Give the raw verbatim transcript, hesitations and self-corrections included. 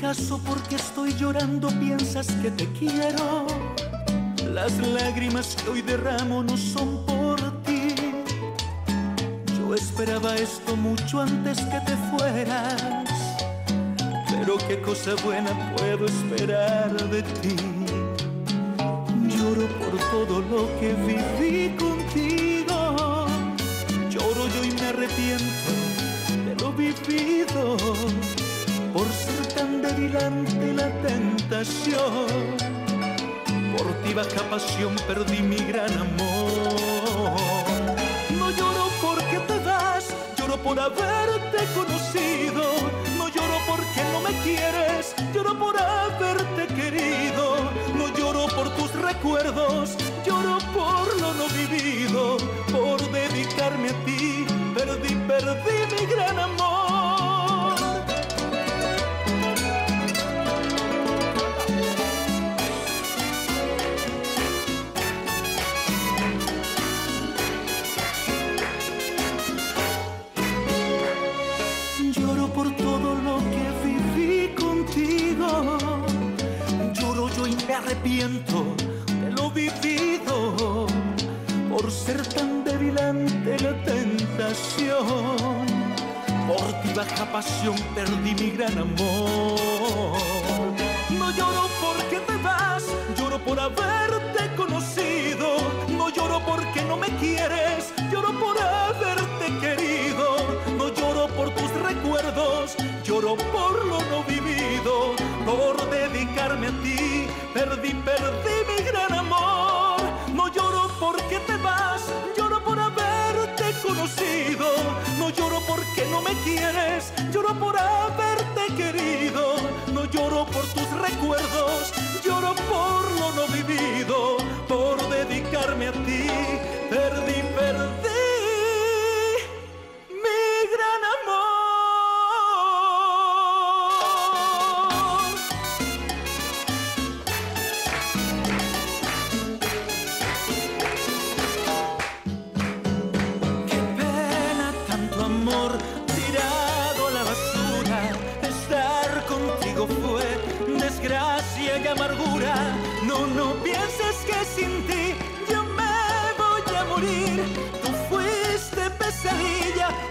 ¿Acaso porque estoy llorando piensas que te quiero? Las lágrimas que hoy derramo no son por ti. Yo esperaba esto mucho antes que te fueras, pero qué cosa buena puedo esperar de ti. Lloro por todo lo que viví contigo. Lloro yo y me arrepiento de lo vivido, por ser tan débil ante la tentación. Por ti baja pasión perdí mi gran amor. No lloro porque te vas, lloro por haberte conocido. No lloro porque no me quieres, lloro por haberte querido. No lloro por tus recuerdos, lloro por lo no vivido. Por dedicarme a ti, perdí, perdí mi gran amor. Por todo lo que viví contigo, lloro yo y me arrepiento de lo vivido, por ser tan débil ante la tentación. Por ti baja pasión perdí mi gran amor. No lloro porque te vas, lloro por haberte conocido. No lloro porque no me quieres, lloro por haberte querido. No lloro por tus recuerdos, lloro por lo no vivido. Por dedicarme a ti, perdí, perdí mi gran amor. No lloro porque te vas, lloro por haberte conocido. No lloro porque no me quieres, lloro por haberte querido. No lloro por tus recuerdos, lloro por lo no vivido. Por dedicarme a ti, perdí, perdí tirado a la basura. Estar contigo fue desgracia y amargura. No, no pienses que sin ti yo me voy a morir. Tú fuiste pesadilla